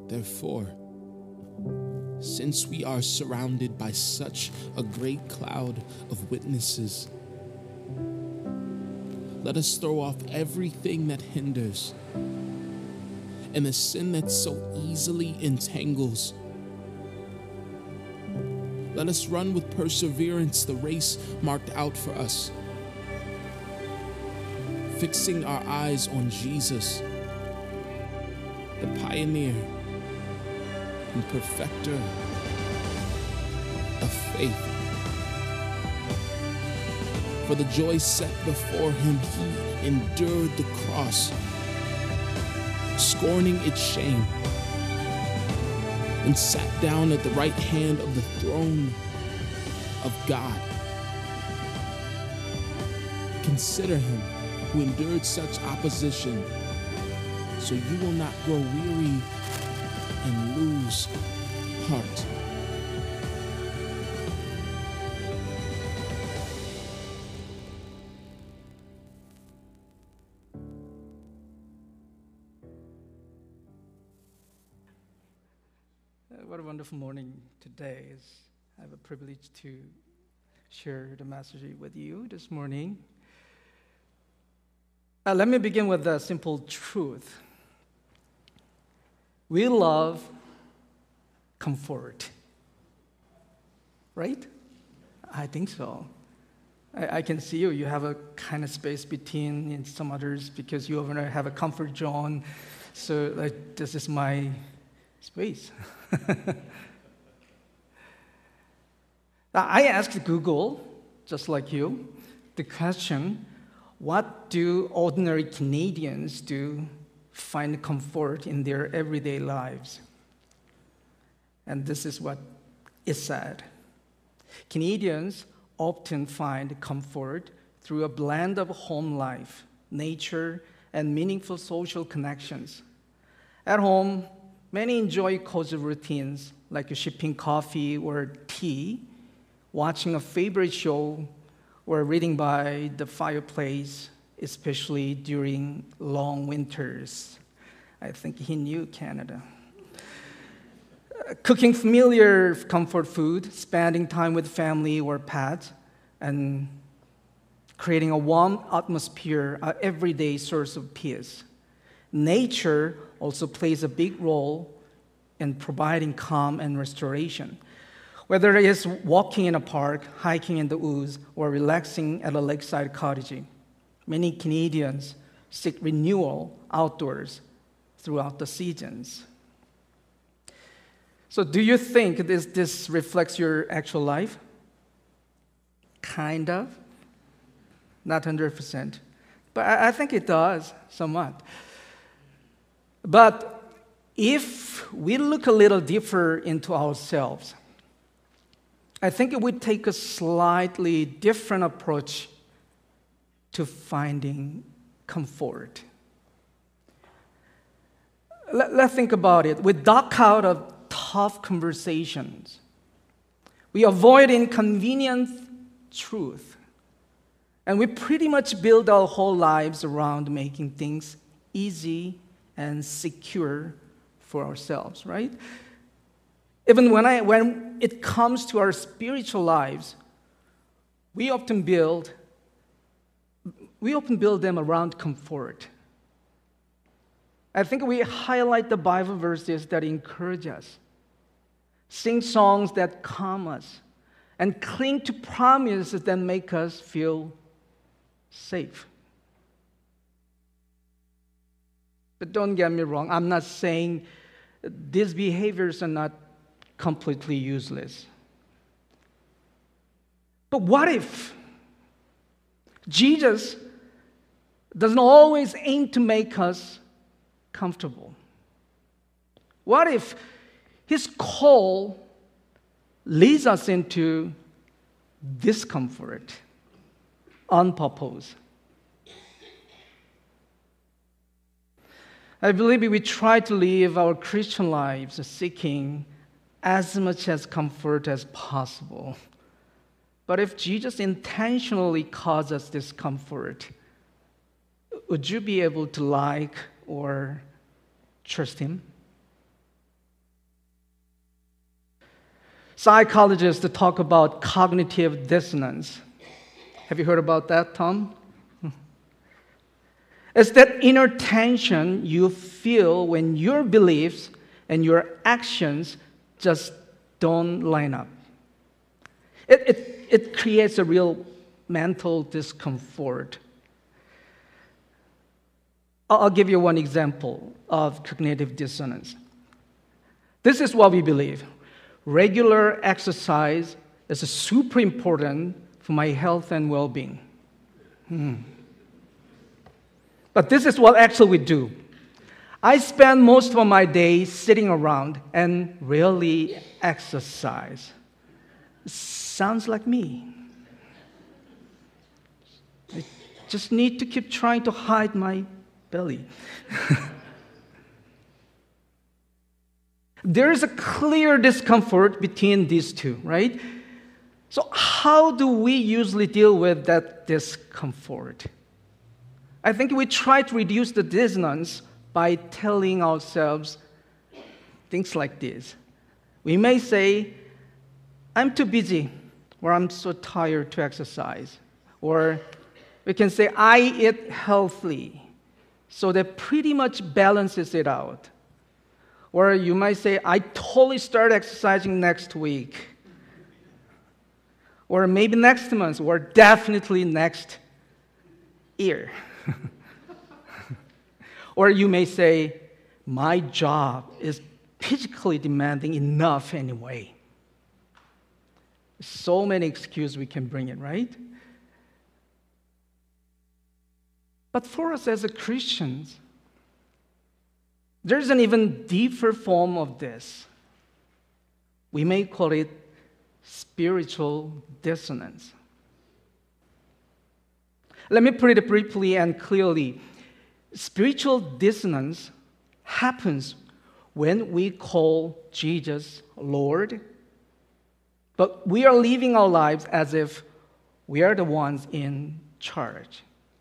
Therefore, since we are surrounded by such a great cloud of witnesses, let us throw off everything that hinders and the sin that so easily entangles. Let us run with perseverance the race marked out for us, fixing our eyes on Jesus, the pioneer and perfecter of faith. For the joy set before him, he endured the cross, scorning its shame, and sat down at the right hand of the throne of God. Consider him who endured such opposition, so you will not grow weary and lose heart. What a wonderful morning today. I have a privilege to share the message with you this morning. Let me begin with a simple truth. We love comfort, right? I think so. I can see you. You have a kind of space between and some others because you over there have a comfort zone. So this is my space. I asked Google, just like you, the question, what do ordinary Canadians do find comfort in their everyday lives? And this is what it said. Canadians often find comfort through a blend of home life, nature, and meaningful social connections. At home, many enjoy cozy routines like sipping coffee or tea, watching a favorite show, or reading by the fireplace, especially during long winters. I think he knew Canada. Cooking familiar comfort food, spending time with family or pets, and creating a warm atmosphere, an everyday source of peace. Nature also plays a big role in providing calm and restoration. Whether it is walking in a park, hiking in the woods, or relaxing at a lakeside cottage, many Canadians seek renewal outdoors throughout the seasons. So do you think this reflects your actual life? Kind of. Not 100%. But I think it does, somewhat. But if we look a little deeper into ourselves, I think it would take a slightly different approach to finding comfort. Let's think about it. We duck out of tough conversations. We avoid inconvenient truth. And we pretty much build our whole lives around making things easy and secure for ourselves, right? Even when it comes to our spiritual lives, we often build them around comfort. I think we highlight the Bible verses that encourage us, sing songs that calm us, and cling to promises that make us feel safe. But don't get me wrong, I'm not saying these behaviors are not completely useless. But what if Jesus doesn't always aim to make us comfortable? What if his call leads us into discomfort on purpose? I believe we try to live our Christian lives seeking as much as comfort as possible. But if Jesus intentionally causes discomfort, would you be able to like or trust him? Psychologists talk about cognitive dissonance. Have you heard about that, Tom? It's that inner tension you feel when your beliefs and your actions just don't line up. It creates a real mental discomfort. I'll give you one example of cognitive dissonance. This is what we believe. Regular exercise is super important for my health and well-being. But this is what actually we do. I spend most of my day sitting around and rarely exercise. Sounds like me. I just need to keep trying to hide my belly. There is a clear discomfort between these two, right? So how do we usually deal with that discomfort? I think we try to reduce the dissonance by telling ourselves things like this. We may say, I'm too busy, or I'm so tired to exercise. Or we can say, I eat healthily, so that pretty much balances it out. Or you might say, I totally start exercising next week. Or maybe next month, or definitely next year. Or you may say, my job is physically demanding enough anyway. So many excuses we can bring in, right? But for us as Christians, there's an even deeper form of this. We may call it spiritual dissonance. Let me put it briefly and clearly. Spiritual dissonance happens when we call Jesus Lord, but we are living our lives as if we are the ones in charge.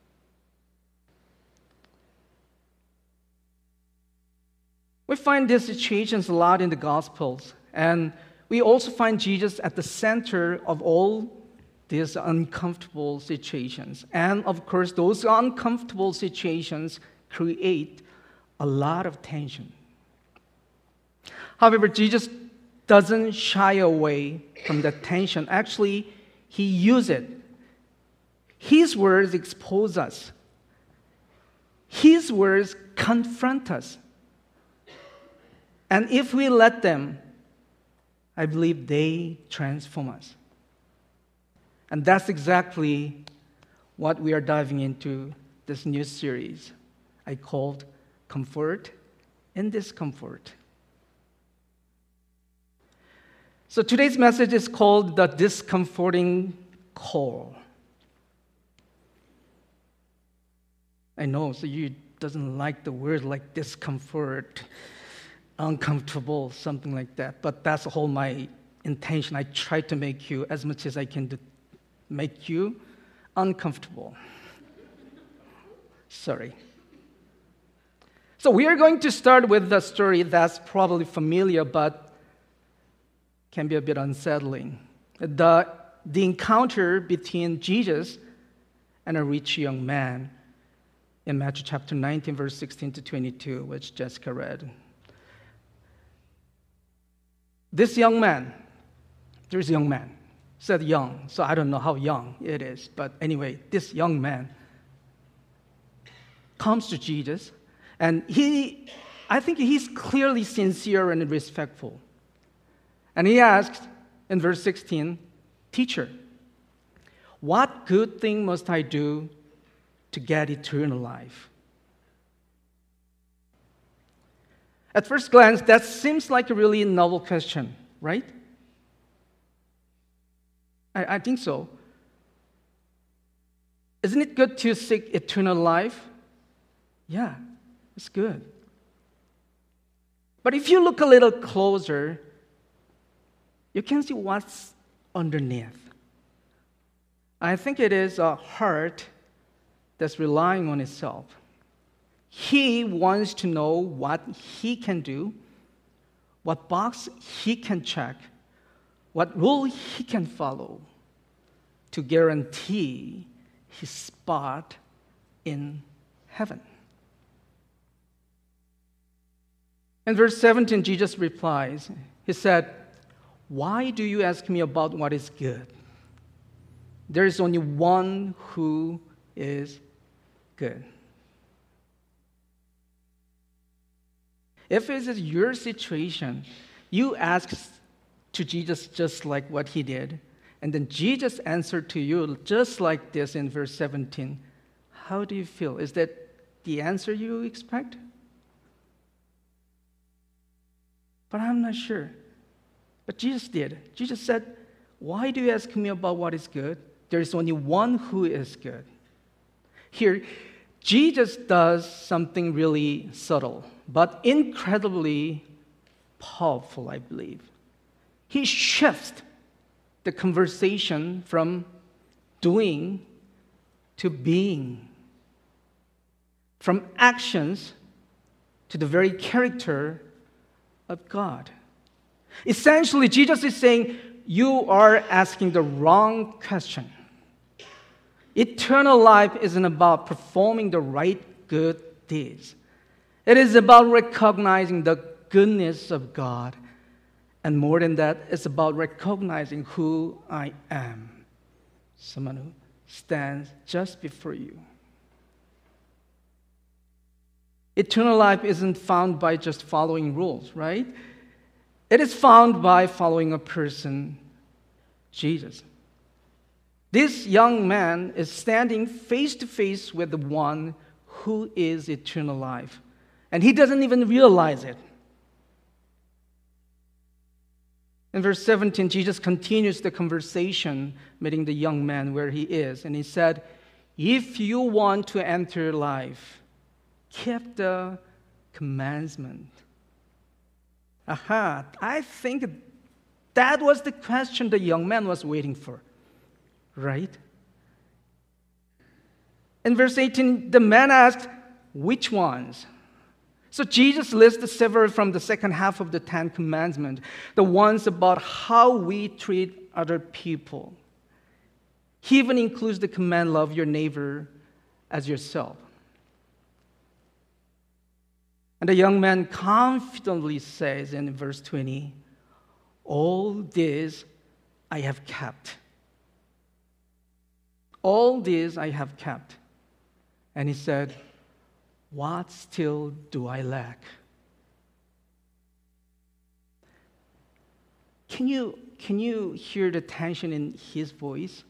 We find these situations a lot in the Gospels, and we also find Jesus at the center of all these uncomfortable situations. And of course, those uncomfortable situations create a lot of tension. However, Jesus doesn't shy away from that tension. Actually, he uses it. His words expose us. His words confront us. And if we let them, I believe they transform us. And that's exactly what we are diving into this new series I called Comfort in Discomfort. So today's message is called The Discomforting Call. I know, so you doesn't like the word like discomfort, uncomfortable, something like that. But that's all my intention. I try to make you, as much as I can do, make you uncomfortable. Sorry. So we are going to start with a story that's probably familiar, but can be a bit unsettling. The encounter between Jesus and a rich young man in Matthew chapter 19, verse 16 to 22, which Jessica read. This young man, there's a young man, said young, so I don't know how young it is, but anyway, this young man comes to Jesus, and I think he's clearly sincere and respectful. And he asks in verse 16, Teacher, what good thing must I do to get eternal life? At first glance, that seems like a really novel question, right? I think so. Isn't it good to seek eternal life? Yeah, it's good. But if you look a little closer, you can see what's underneath. I think it is a heart that's relying on itself. He wants to know what he can do, what box he can check, what rule he can follow to guarantee his spot in heaven. In verse 17, Jesus replies, he said, "Why do you ask me about what is good? There is only one who is good." If it is your situation, you ask to Jesus just like what he did, and then Jesus answered to you just like this in verse 17. How do you feel? Is that the answer you expect? But I'm not sure. But Jesus did. Jesus said, "Why do you ask me about what is good? There is only one who is good." Here, Jesus does something really subtle, but incredibly powerful, I believe. He shifts the conversation from doing to being, from actions to the very character of God. Essentially, Jesus is saying, you are asking the wrong question. Eternal life isn't about performing the right good deeds. It is about recognizing the goodness of God. And more than that, it's about recognizing who I am. Someone who stands just before you. Eternal life isn't found by just following rules, right? It is found by following a person, Jesus. This young man is standing face to face with the one who is eternal life. And he doesn't even realize it. In verse 17, Jesus continues the conversation, meeting the young man where he is. And he said, "If you want to enter life, keep the commandment." Aha, I think that was the question the young man was waiting for, right? In verse 18, the man asked, "Which ones?" So Jesus lists several from the second half of the Ten Commandments, the ones about how we treat other people. He even includes the command, "Love your neighbor as yourself." And the young man confidently says in verse 20, "All this I have kept. All this I have kept." And he said, "What still do I lack?" Can you hear the tension in his voice?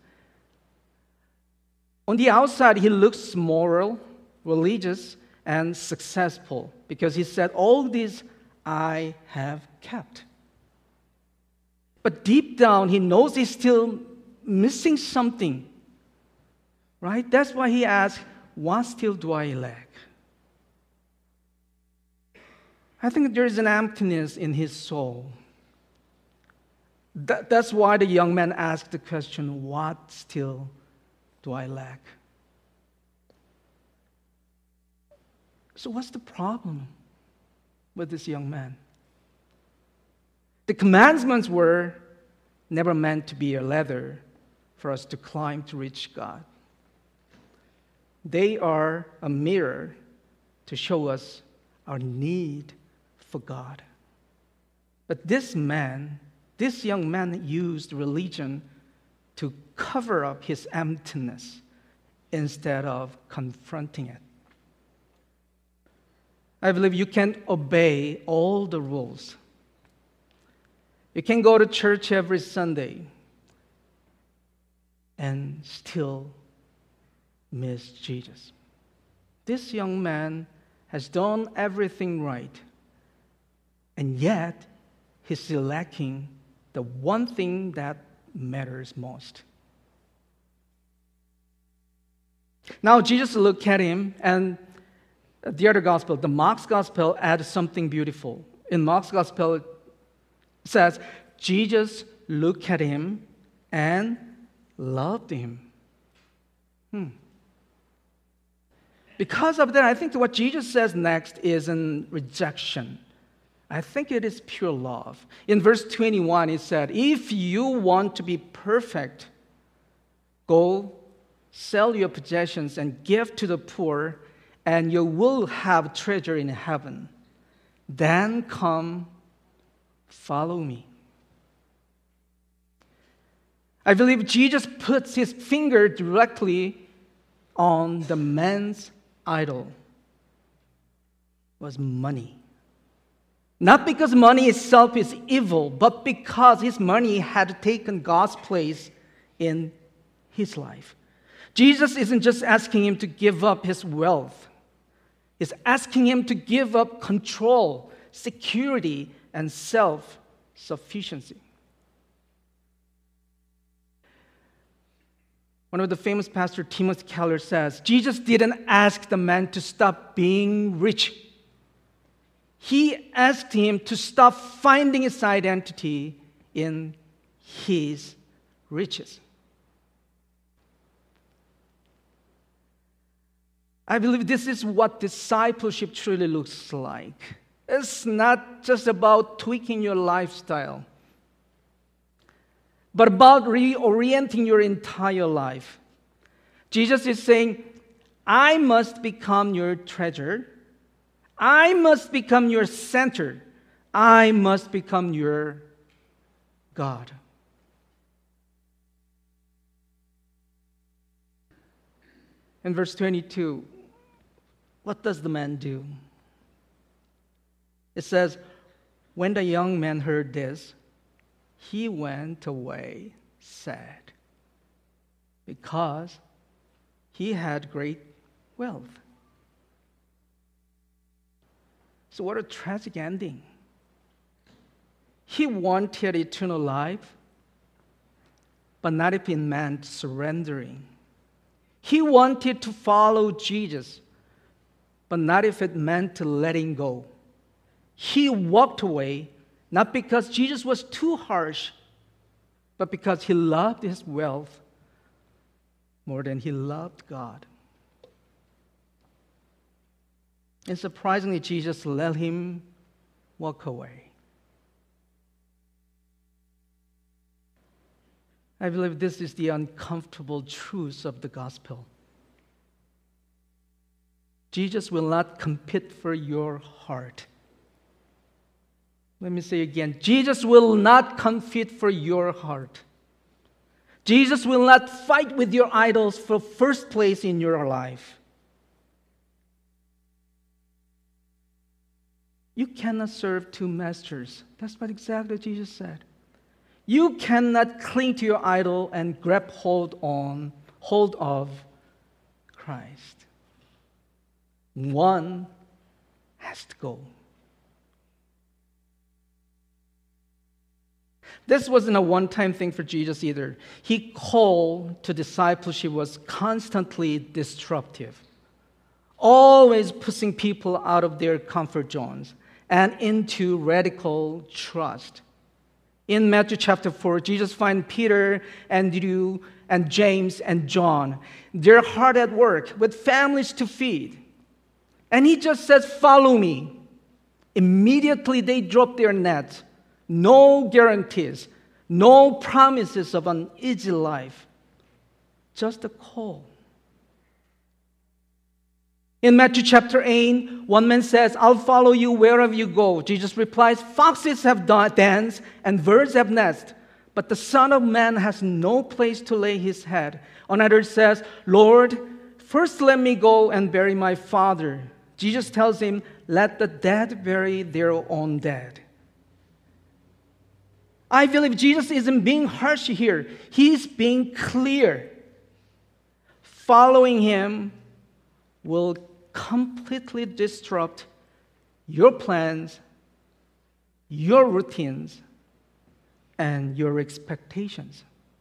On the outside, he looks moral, religious, and successful because he said, "All this I have kept." But deep down, he knows he's still missing something, right? That's why he asks, "What still do I lack?" I think there is an emptiness in his soul. That's why the young man asked the question, "What still do I lack?" So what's the problem with this young man? The commandments were never meant to be a ladder for us to climb to reach God. They are a mirror to show us our need for God. But this young man used religion to cover up his emptiness instead of confronting it. I believe you can obey all the rules. You can go to church every Sunday and still miss Jesus. This young man has done everything right, and yet he's still lacking the one thing that matters most. Now Jesus looked at him, and the other gospel, the Mark's gospel, adds something beautiful. In Mark's gospel, it says, Jesus looked at him and loved him. Because of that, I think what Jesus says next is a rejection. I think it is pure love. In verse 21, it said, if you want to be perfect, go sell your possessions and give to the poor, and you will have treasure in heaven. Then come, follow me. I believe Jesus puts his finger directly on the man's idol. It was money. Not because money itself is evil, but because his money had taken God's place in his life. Jesus isn't just asking him to give up his wealth. He's asking him to give up control, security, and self-sufficiency. One of the famous pastors, Timothy Keller, says, Jesus didn't ask the man to stop being rich. He asked him to stop finding his identity in his riches. I believe this is what discipleship truly looks like. It's not just about tweaking your lifestyle, but about reorienting your entire life. Jesus is saying, I must become your treasure. I must become your center. I must become your God. In verse 22, what does the man do? It says, when the young man heard this, he went away sad because he had great wealth. So what a tragic ending. He wanted eternal life, but not if it meant surrendering. He wanted to follow Jesus, but not if it meant letting go. He walked away, not because Jesus was too harsh, but because he loved his wealth more than he loved God. And surprisingly, Jesus let him walk away. I believe this is the uncomfortable truth of the gospel. Jesus will not compete for your heart. Let me say again, Jesus will not compete for your heart. Jesus will not fight with your idols for first place in your life. You cannot serve two masters. That's what exactly Jesus said. You cannot cling to your idol and grab hold of Christ. One has to go. This wasn't a one-time thing for Jesus either. His call to discipleship was constantly disruptive, always pushing people out of their comfort zones and into radical trust. In Matthew chapter 4, Jesus finds Peter, Andrew, and James, and John. They're hard at work with families to feed. And he just says, follow me. Immediately they drop their nets. No guarantees, no promises of an easy life, just a call. In Matthew chapter 8, one man says, I'll follow you wherever you go. Jesus replies, foxes have dens and birds have nests, but the Son of Man has no place to lay his head. Another says, Lord, first let me go and bury my father. Jesus tells him, let the dead bury their own dead. I believe Jesus isn't being harsh here. He's being clear. Following him will completely disrupt your plans, your routines, and your expectations.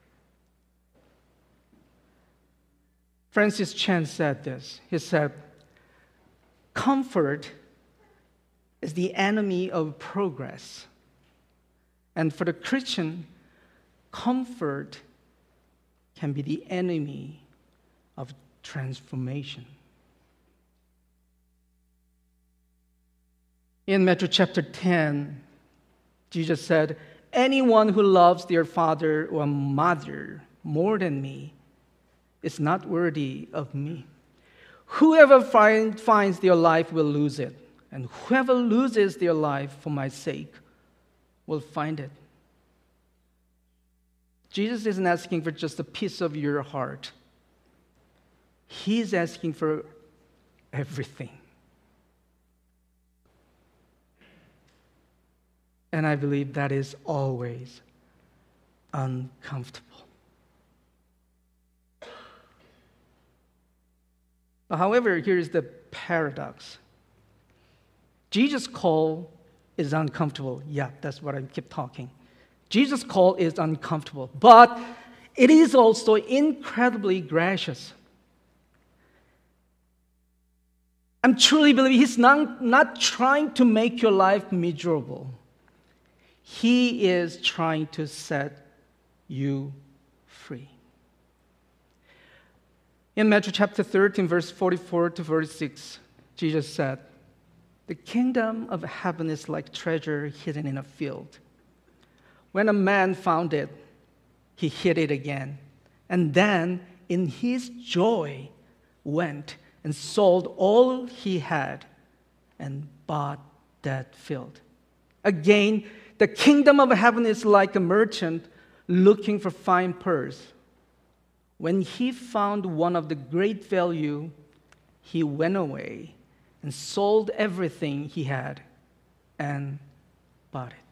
Francis Chan said this. He said, comfort is the enemy of progress. And for the Christian, comfort can be the enemy of transformation. In Matthew chapter 10, Jesus said, anyone who loves their father or mother more than me is not worthy of me. Whoever finds their life will lose it, and whoever loses their life for my sake will find it. Jesus isn't asking for just a piece of your heart. He's asking for everything. And I believe that is always uncomfortable. However, here's the paradox. Jesus' call is uncomfortable. Yeah, that's what I keep talking. Jesus' call is uncomfortable, but it is also incredibly gracious. I'm truly believing He's not trying to make your life miserable. He is trying to set you free. In Matthew chapter 13, verse 44 to 46, Jesus said, the kingdom of heaven is like treasure hidden in a field. When a man found it, he hid it again. And then, in his joy, went and sold all he had and bought that field. Again, the kingdom of heaven is like a merchant looking for fine pearls. When he found one of the great value, he went away and sold everything he had and bought it.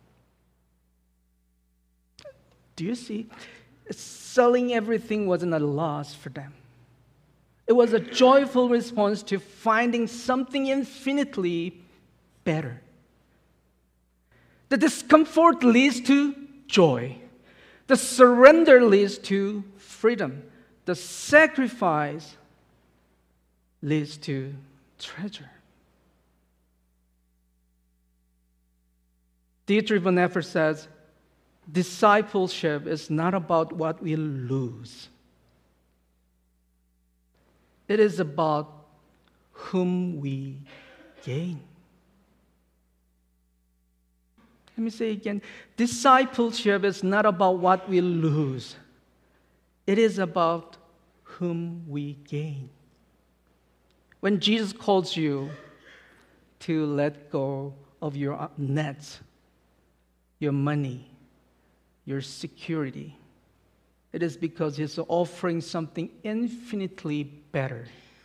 Do you see? Selling everything wasn't a loss for them. It was a joyful response to finding something infinitely better. The discomfort leads to joy. The surrender leads to freedom. The sacrifice leads to treasure. Dietrich Bonhoeffer says, discipleship is not about what we lose. It is about whom we gain. Let me say again, discipleship is not about what we lose. It is about whom we gain. When Jesus calls you to let go of your nets, your money, your security, it is because He's offering something infinitely better,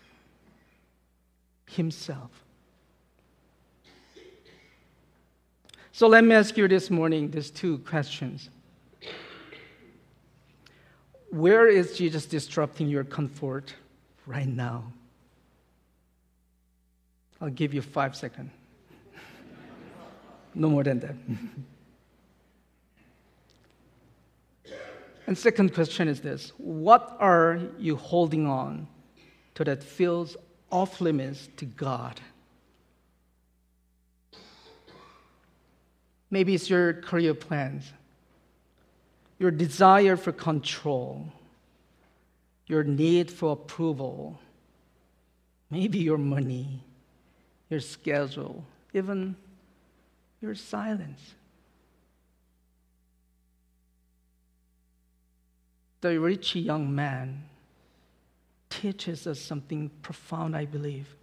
Himself. So let me ask you this morning these two questions. Where is Jesus disrupting your comfort right now? I'll give you 5 seconds. No more than that. And second question is this: what are you holding on to that feels off limits to God? Maybe it's your career plans, your desire for control, your need for approval, maybe your money, your schedule, even your silence. The rich young man teaches us something profound, I believe.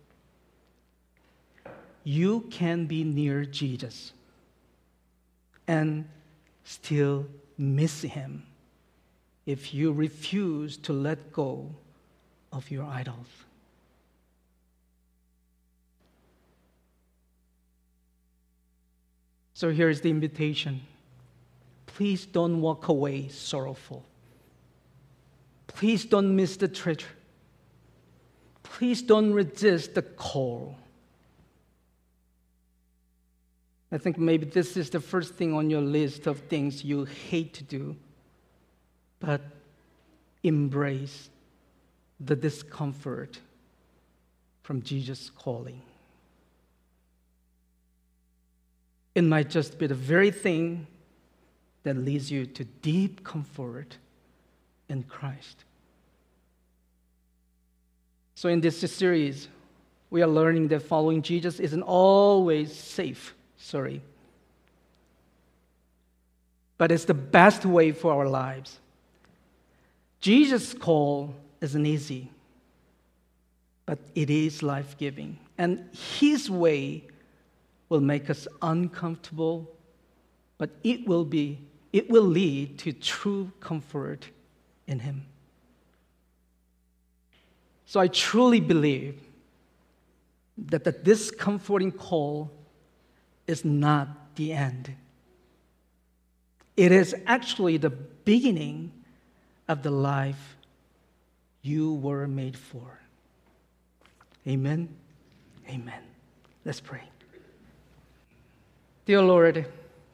You can be near Jesus and still miss Him if you refuse to let go of your idols. So here's the invitation. Please don't walk away sorrowful. Please don't miss the treasure. Please don't resist the call. I think maybe this is the first thing on your list of things you hate to do, but embrace the discomfort from Jesus' calling. It might just be the very thing that leads you to deep comfort in Christ. So in this series, we are learning that following Jesus isn't always safe, but it's the best way for our lives. Jesus' call isn't easy, but it is life-giving. And his way will make us uncomfortable, but it will lead to true comfort in him. So I truly believe that this comforting call is not the end. It is actually the beginning of the life you were made for. Amen. Amen. Let's pray. Dear Lord,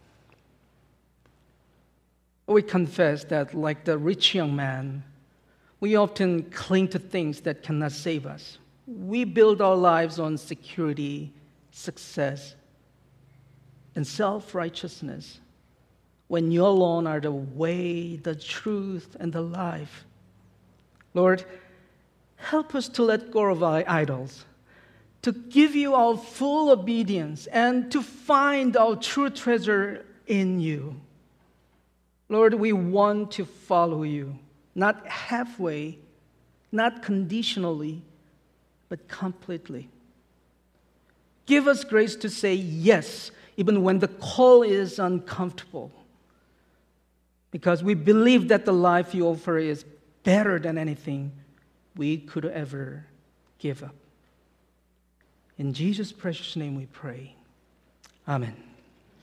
we confess that, like the rich young man, we often cling to things that cannot save us. We build our lives on security, success, and self-righteousness, when you alone are the way, the truth, and the life. Lord, help us to let go of our idols, to give you our full obedience, and to find our true treasure in you. Lord, we want to follow you, not halfway, not conditionally, but completely. Give us grace to say yes, even when the call is uncomfortable, because we believe that the life you offer is better than anything we could ever give up. In Jesus' precious name we pray. Amen.